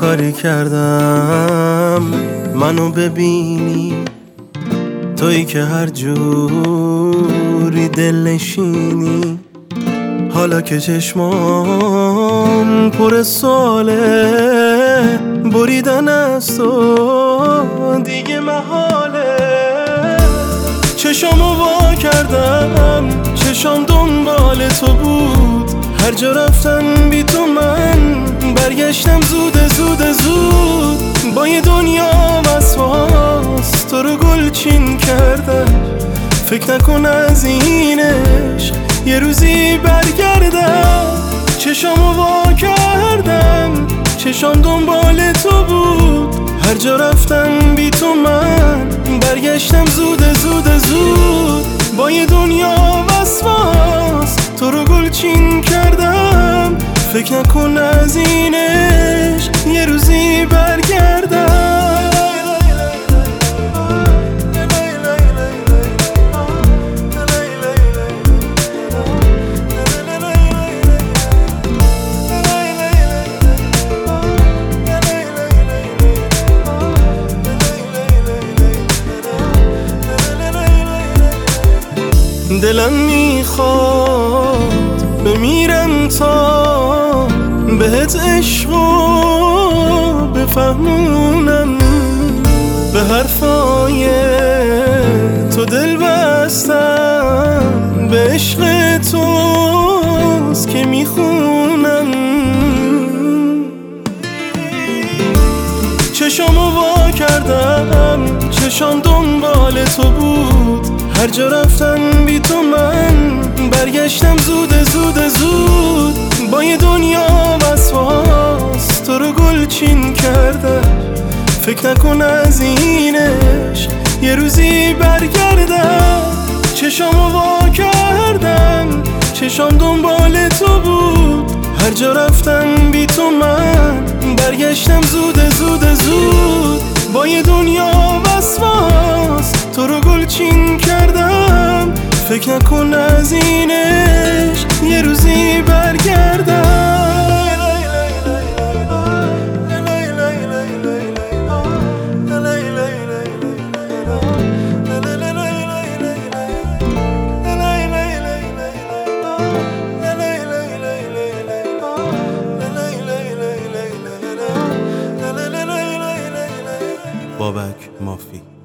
کاری کردم منو ببینی، تویی که هر جوری دلنشینی. حالا که چشمام پر سواله، بریدن از تو دیگه محاله. چشامو وا کردم، چشام دنبال تو بود. هر جا رفتم بی تو من برگشتم زود. با یه دنیا وسواس تو رو گلچین کردم. فکر نکن از این عشق یه روزی برگردم. چشامو وا کردم، چشام دنبال تو بود. هر جا رفتم بی تو من برگشتم زود. با یه دنیا وسواس تو رو گلچین کردم. فکر نکن از این عشق یه روزی برگردم. دلم میخواد بمیرم تا بهت عشقو بفهمونم. به حرفای تو دل بستم، به عشق توست که میخونم. چشامو وا کردم، چشام دنبال تو بود. هر جا رفتم بی تو من برگشتم زود. با یه دنیا وسواس تو رو گلچین کردم. فکر نکن از این عشق یه روزی برگردم. چشامو وا کردم، چشام دنبال تو بود. هر جا رفتم بی تو من برگشتم زود. با یه دنیا وسواس تو رو گلچین کردم. فکر نکن از این عشق یه روزی برگردم. بابک مافی.